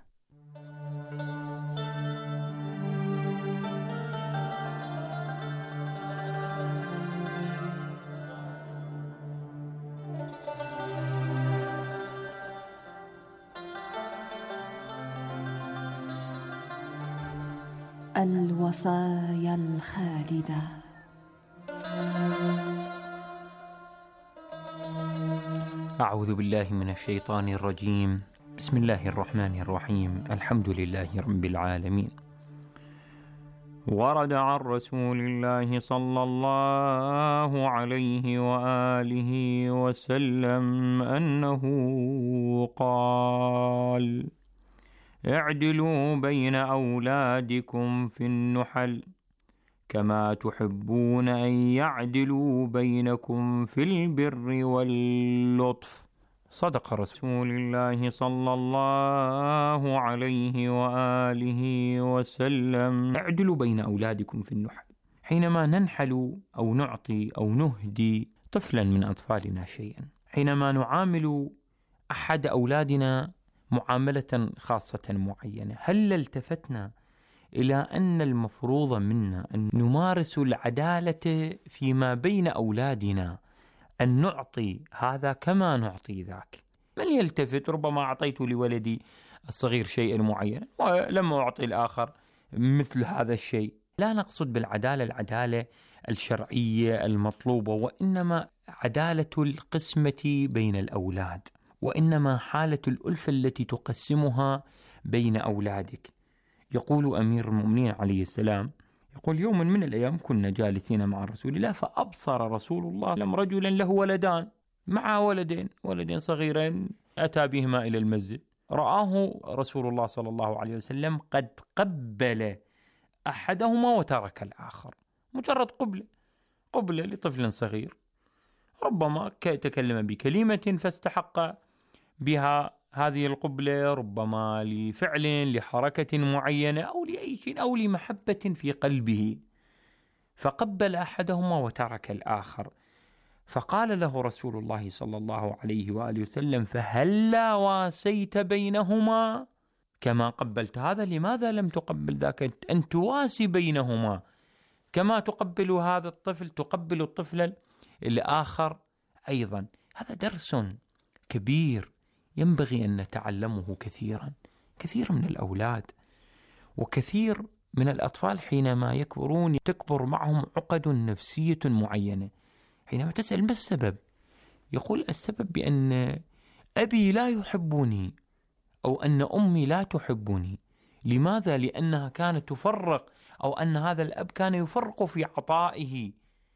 [SPEAKER 5] الوصايا الخالدة.
[SPEAKER 17] أعوذ بالله من الشيطان الرجيم. بسم الله الرحمن الرحيم. الحمد لله رب العالمين. ورد عن رسول الله صلى الله عليه وآله وسلم أنه قال: اعدلوا بين أولادكم في النحل كما تحبون أن يعدلوا بينكم في البر واللطف. صدق رسول الله صلى الله عليه وآله وسلم. اعدلوا بين أولادكم في النحل. حينما ننحل أو نعطي أو نهدي طفلا من أطفالنا شيئا، حينما نعامل أحد أولادنا معاملة خاصة معينة، هل التفتنا إلى أن المفروض منا أن نمارس العدالة فيما بين أولادنا، أن نعطي هذا كما نعطي ذاك؟ من يلتفت؟ ربما أعطيت لولدي الصغير شيئا معينا ولم أعطي الآخر مثل هذا الشيء. لا نقصد بالعدالة العدالة الشرعية المطلوبة، وإنما عدالة القسمة بين الأولاد، وإنما حالة الألفة التي تقسمها بين أولادك. يقول أمير المؤمنين عليه السلام، يقول: يوم من الأيام كنا جالسين مع رسول الله فأبصر رسول الله رجلا له ولدان، مع ولدين صغيرين، أتى بهما إلى المسجد. رآه رسول الله صلى الله عليه وسلم قد قبل أحدهما وترك الآخر، مجرد قبلة لطفل صغير، ربما تكلم بكلمة فاستحق بها هذه القبلة، ربما لفعل لحركة معينة أو لأي شيء أو لمحبة في قلبه، فقبل أحدهما وترك الآخر. فقال له رسول الله صلى الله عليه وآله وسلم: فهلا واسيت بينهما كما قبلت هذا؟ لماذا لم تقبل ذاك؟ أن تواسي بينهما، كما تقبل هذا الطفل تقبل الطفل الآخر أيضا. هذا درس كبير ينبغي أن نتعلمه كثيرا. كثير من الأولاد وكثير من الأطفال حينما يكبرون تكبر معهم عقد نفسية معينة. حينما تسأل ما السبب؟ يقول: السبب بأن أبي لا يحبني، أو أن أمي لا تحبني. لماذا؟ لأنها كانت تفرق، أو أن هذا الأب كان يفرق في عطائه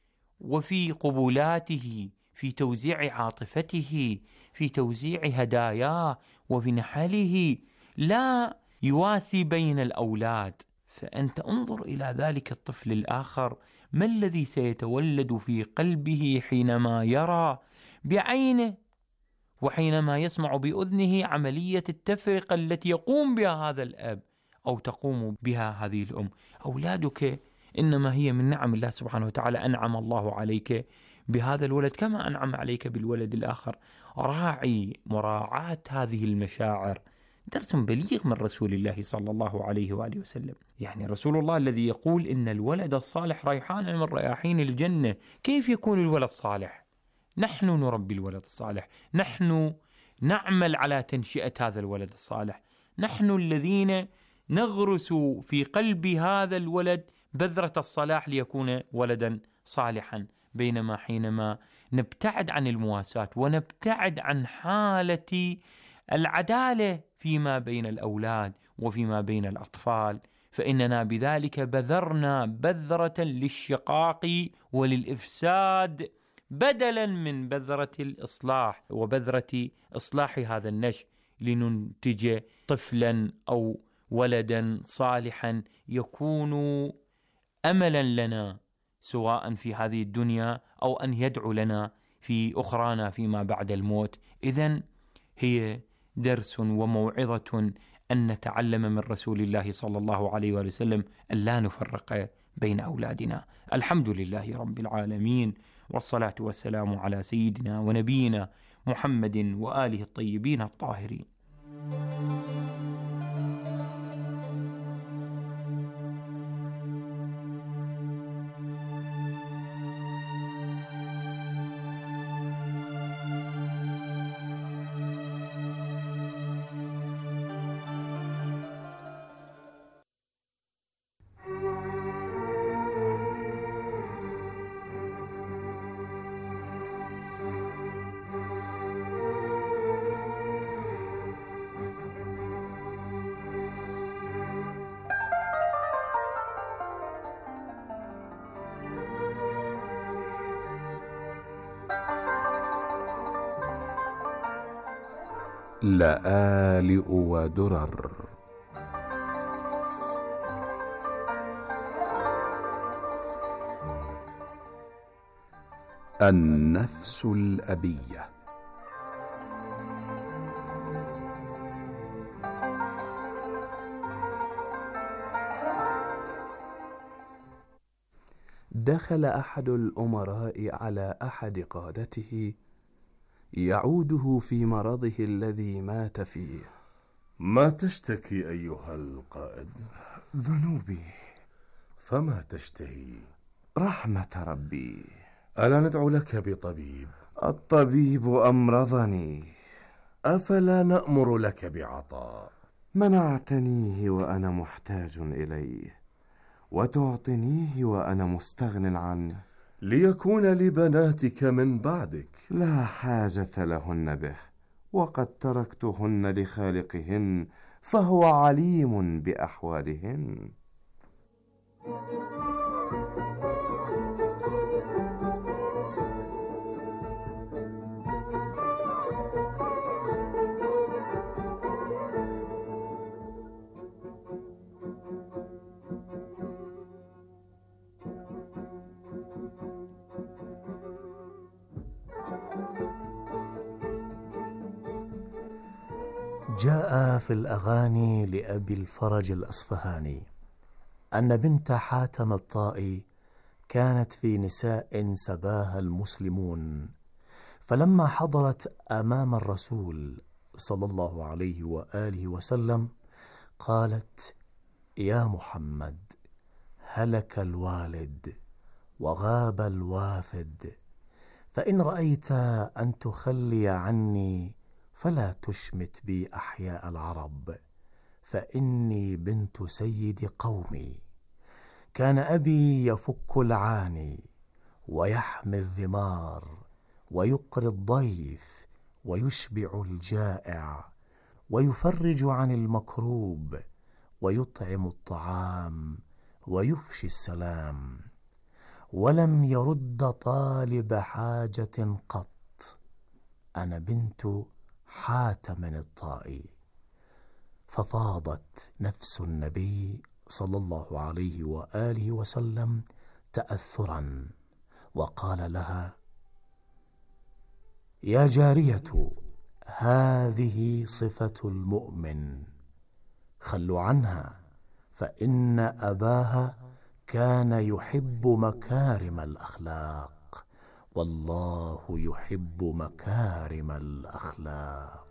[SPEAKER 17] وفي قبولاته، في توزيع عاطفته، في توزيع هداياه، وفي نحله، لا يواسي بين الأولاد. فأنت انظر إلى ذلك الطفل الآخر، ما الذي سيتولد في قلبه حينما يرى بعينه وحينما يسمع بأذنه عملية التفرقة التي يقوم بها هذا الأب أو تقوم بها هذه الأم. أولادك إنما هي من نعم الله سبحانه وتعالى. أنعم الله عليك بهذا الولد كما أنعم عليك بالولد الآخر. راعي مراعاة هذه المشاعر. درس بليغ من رسول الله صلى الله عليه وآله وسلم. يعني رسول الله الذي يقول إن الولد الصالح ريحان من رياحين الجنة. كيف يكون الولد صالح؟ نحن نربي الولد الصالح، نحن نعمل على تنشئة هذا الولد الصالح، نحن الذين نغرس في قلب هذا الولد بذرة الصلاح ليكون ولدا صالحا. بينما حينما نبتعد عن المواساة ونبتعد عن حالة العدالة فيما بين الأولاد وفيما بين الأطفال، فإننا بذلك بذرنا بذرة للشقاق وللإفساد بدلا من بذرة الإصلاح وبذرة إصلاح هذا النشء، لننتج طفلا أو ولدا صالحا يكون أملا لنا سواء في هذه الدنيا أو أن يدعو لنا في أخرانا فيما بعد الموت. إذن هي درس وموعظة أن نتعلم من رسول الله صلى الله عليه وسلم أن لا نفرق بين أولادنا. الحمد لله رب العالمين، والصلاة والسلام على سيدنا ونبينا محمد وآله الطيبين الطاهرين.
[SPEAKER 18] لآلئ ودرر. النفس الأبية. دخل أحد الأمراء على أحد قادته يعوده في مرضه الذي مات فيه.
[SPEAKER 19] ما تشتكي أيها القائد؟
[SPEAKER 18] ذنوبي.
[SPEAKER 19] فما تشتهي؟
[SPEAKER 18] رحمة ربي.
[SPEAKER 19] ألا ندعو لك بطبيب؟
[SPEAKER 18] الطبيب أمرضني.
[SPEAKER 19] أفلا نأمر لك بعطاء؟
[SPEAKER 18] منعتنيه وأنا محتاج إليه، وتعطنيه وأنا مستغن عنه،
[SPEAKER 19] ليكون لبناتك من بعدك.
[SPEAKER 18] لا حاجة لهن به، وقد تركتهن لخالقهن، فهو عليم بأحوالهن.
[SPEAKER 20] جاء في الأغاني لأبي الفرج الأصفهاني أن بنت حاتم الطائي كانت في نساء سباها المسلمون، فلما حضرت أمام الرسول صلى الله عليه وآله وسلم قالت: يا محمد، هلك الوالد وغاب الوافد، فإن رأيت أن تخلي عني فلا تشمت بي أحياء العرب، فإني بنت سيد قومي. كان أبي يفك العاني ويحمي الذمار ويقري الضيف ويشبع الجائع ويفرج عن المكروب ويطعم الطعام ويفشي السلام، ولم يرد طالب حاجة قط. أنا بنت حاتم الطائي. ففاضت نفس النبي صلى الله عليه وآله وسلم تأثرا، وقال لها: يا جارية، هذه صفة المؤمن، خلوا عنها، فإن أباها كان يحب مكارم الأخلاق، والله يحب مكارم الأخلاق.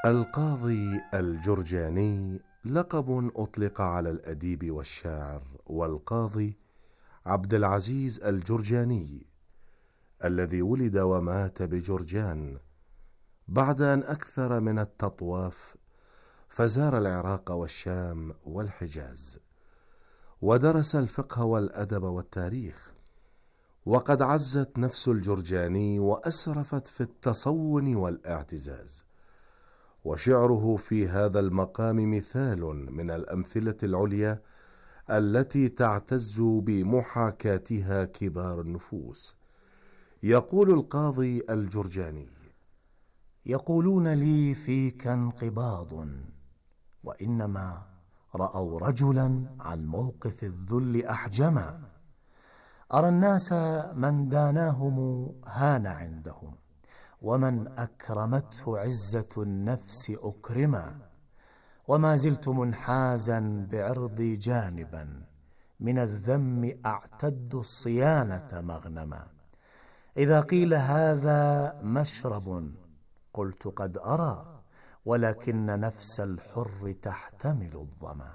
[SPEAKER 19] القاضي الجرجاني لقب أطلق على الأديب والشاعر والقاضي عبد العزيز الجرجاني، الذي ولد ومات بجرجان بعد أن أكثر من التطواف، فزار العراق والشام والحجاز، ودرس الفقه والأدب والتاريخ. وقد عزت نفس الجرجاني وأسرفت في التصون والاعتزاز، وشعره في هذا المقام مثال من الأمثلة العليا التي تعتز بمحاكاتها كبار النفوس. يقول القاضي الجرجاني:
[SPEAKER 20] يقولون لي فيك انقباض، وإنما رأوا رجلا عن موقف الذل أحجما. أرى الناس من داناهم هان عندهم، ومن أكرمته عزة النفس أكرما. وما زلت منحازا بعرضي جانبا، من الذم أعتد الصيانة مغنما. إذا قيل هذا مشرب قلت قد أرى، ولكن نفس الحر تحتمل الظما.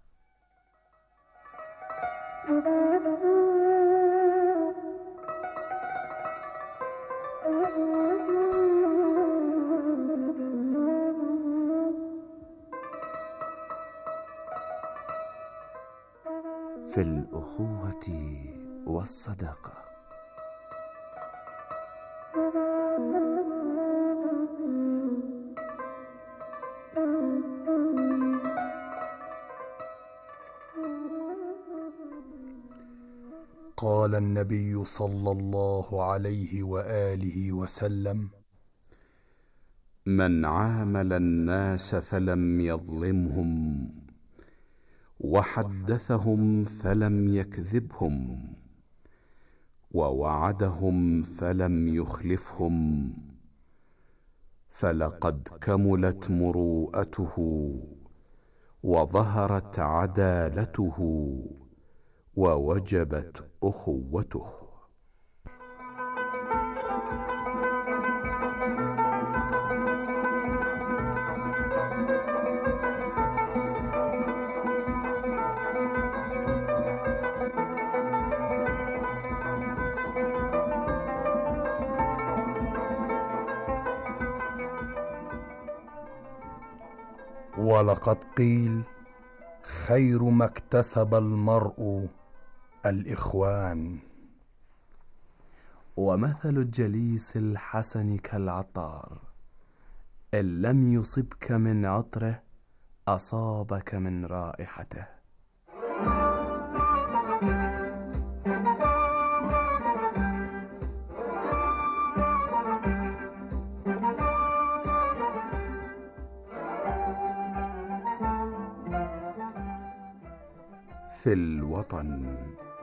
[SPEAKER 21] في الأخوة والصداقة.
[SPEAKER 20] قال النبي صلى الله عليه وآله وسلم:
[SPEAKER 21] من عامل الناس فلم يظلمهم، وحدثهم فلم يكذبهم، ووعدهم فلم يخلفهم، فلقد كملت مروءته، وظهرت عدالته، ووجبت أخوته.
[SPEAKER 20] ولقد قيل: خير ما اكتسب المرء الإخوان.
[SPEAKER 21] ومثل الجليس الحسن كالعطار، إن لم يصبك من عطره أصابك من رائحته. في الوطن.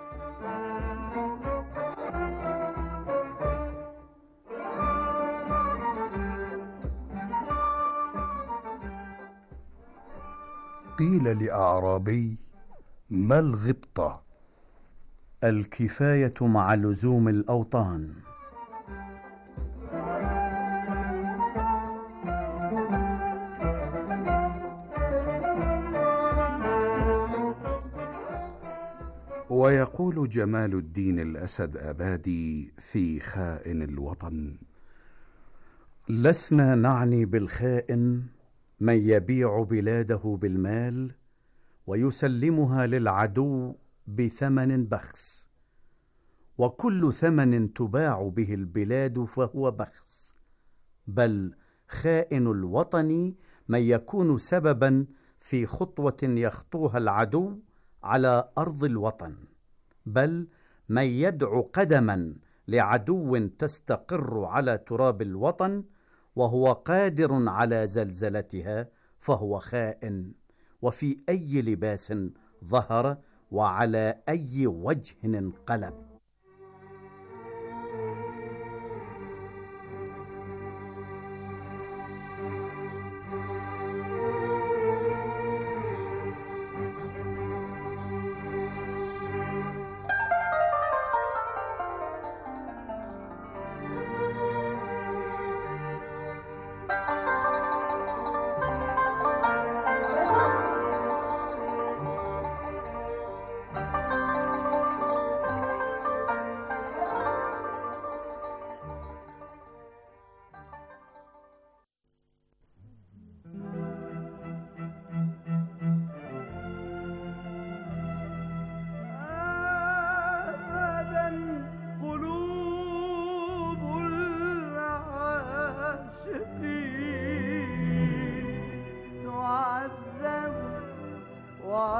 [SPEAKER 20] قيل لأعرابي: ما الغبطة؟
[SPEAKER 22] الكفاية مع لزوم الأوطان.
[SPEAKER 21] ويقول جمال الدين الأسد أبادي في خائن الوطن:
[SPEAKER 22] لسنا نعني بالخائن من يبيع بلاده بالمال ويسلمها للعدو بثمن بخس، وكل ثمن تباع به البلاد فهو بخس، بل خائن الوطن من يكون سببا في خطوة يخطوها العدو على أرض الوطن، بل من يدعو قدما لعدو تستقر على تراب الوطن وهو قادر على زلزلتها، فهو خائن، وفي أي لباس ظهر وعلى أي وجه انقلب.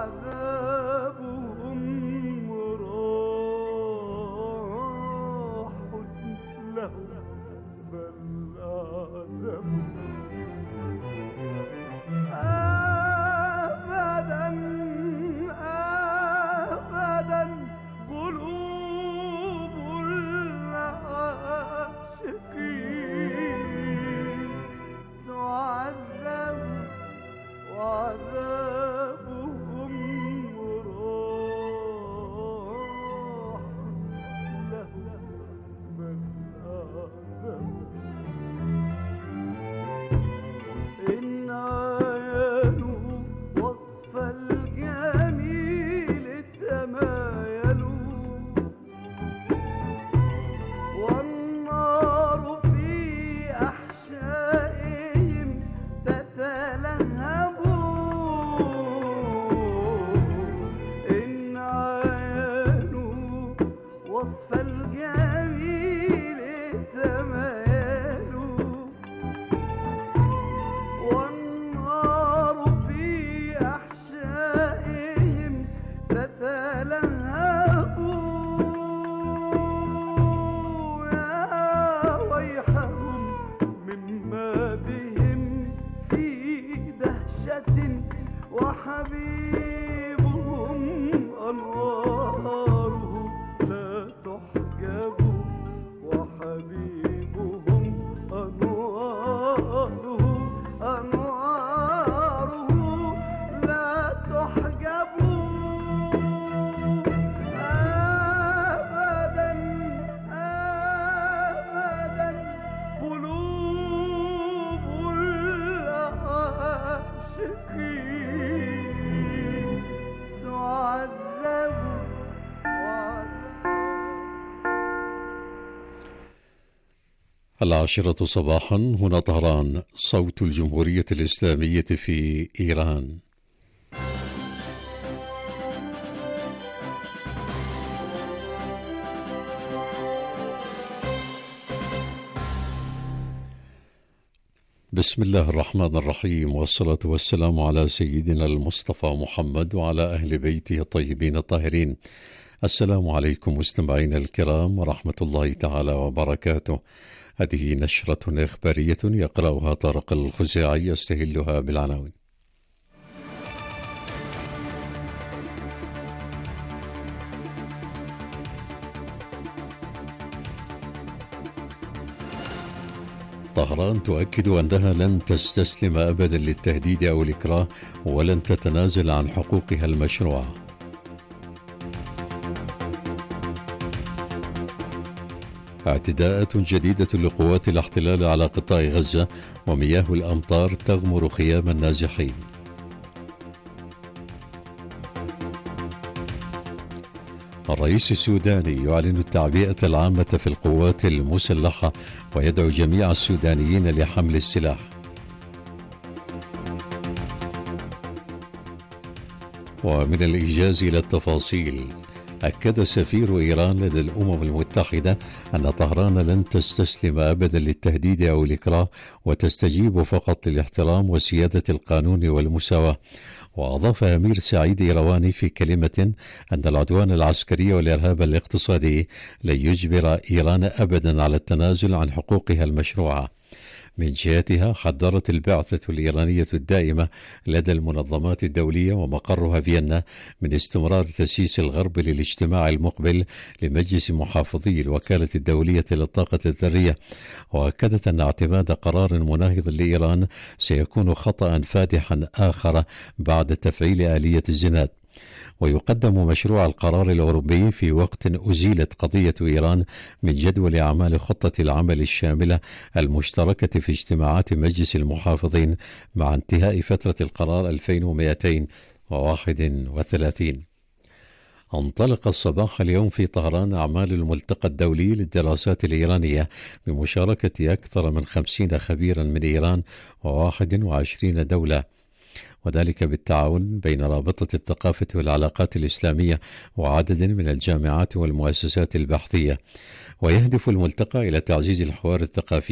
[SPEAKER 1] العاشرة صباحا، هنا طهران، صوت الجمهورية الإسلامية في إيران. بسم الله الرحمن الرحيم، والصلاة والسلام على سيدنا المصطفى محمد وعلى أهل بيته الطيبين الطاهرين. السلام عليكم مستمعينا الكرام ورحمة الله تعالى وبركاته. هذه نشرة إخبارية يقرأها طارق الخزاعي، يستهلها بالعناوين. طهران تؤكد أنها لن تستسلم أبدا للتهديد أو الإكراه، ولن تتنازل عن حقوقها المشروعة. اعتداءات جديدة لقوات الاحتلال على قطاع غزة، ومياه الأمطار تغمر خيام النازحين. الرئيس السوداني يعلن التعبئة العامة في القوات المسلحة، ويدعو جميع السودانيين لحمل السلاح. ومن الإيجاز إلى التفاصيل، أكد سفير إيران لدى الأمم المتحدة أن طهران لن تستسلم أبدا للتهديد أو الإكراه، وتستجيب فقط للاحترام وسيادة القانون والمساواة. وأضاف أمير سعيد إيرواني في كلمة أن العدوان العسكري والإرهاب الاقتصادي لن يجبر إيران أبدا على التنازل عن حقوقها المشروعة. من جهتها، حذرت البعثة الإيرانية الدائمة لدى المنظمات الدولية ومقرها فيينا من استمرار تأسيس الغرب للاجتماع المقبل لمجلس محافظي الوكالة الدولية للطاقة الذرية، وأكدت أن اعتماد قرار مناهض لإيران سيكون خطأ فادحا آخر بعد تفعيل آلية الزناد. ويقدم مشروع القرار الأوروبي في وقت أزيلت قضية إيران من جدول أعمال خطة العمل الشاملة المشتركة في اجتماعات مجلس المحافظين مع انتهاء فترة القرار 2231. انطلق الصباح اليوم في طهران أعمال الملتقى الدولي للدراسات الإيرانية بمشاركة أكثر من 50 خبيرا من إيران و21 دولة، وذلك بالتعاون بين رابطة الثقافة والعلاقات الإسلامية وعدد من الجامعات والمؤسسات البحثية. ويهدف الملتقى إلى تعزيز الحوار الثقافي